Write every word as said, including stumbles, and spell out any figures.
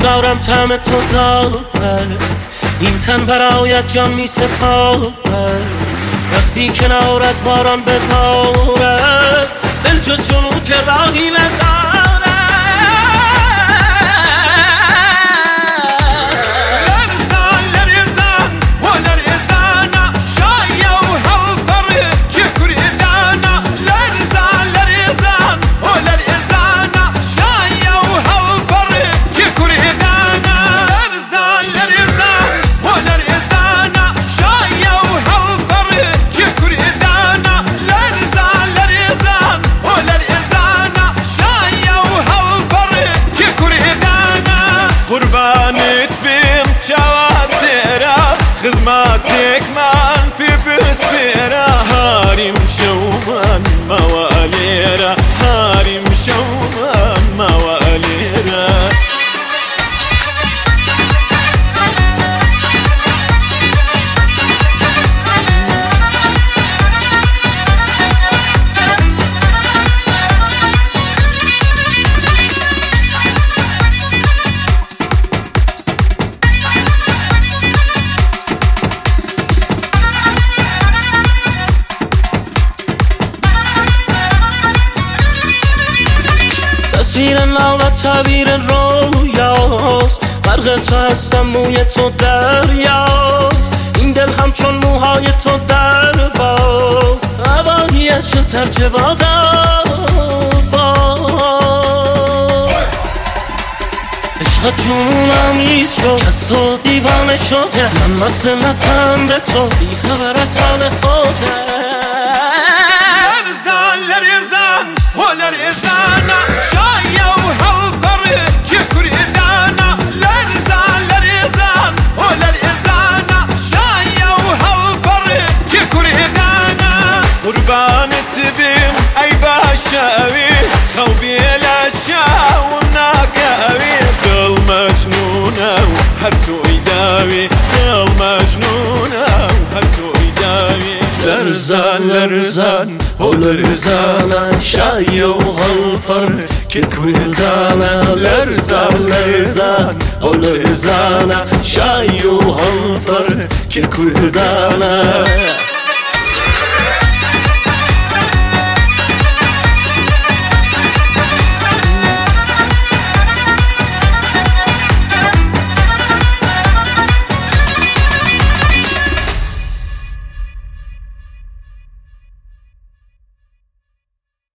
روزگارم طعم تو دارد، این تن برایت جان می سپارد. وقتی کنارت باران ببارد، دل جز جنون که راهی ندارد. خزماتك من في بسبيرة هارم شومان مواليرة، هارم شومان مواليرة. تصویر نو و تعبیر رویاست، غرق تو هستم موی تو دریاست. این دل همچون موهای تو در باد، هوایش ترک باداباد. عشقت جنونم ایز شد، از تو دیوانه شده، من مست لبخند تو بی خبر از حال خوده. لرزان لرزان و لرزان قربانت بين اي باشاوي خوبي لا تشاو الناقاوي قل مجنونة وحرتو يداوي قل مجنونة وحرتو يداوي. لرزان لرزان و لرزانة شاي وغلفر ككردانة. لرزان لرزان و لرزانة شاي وغلفر ككردانة.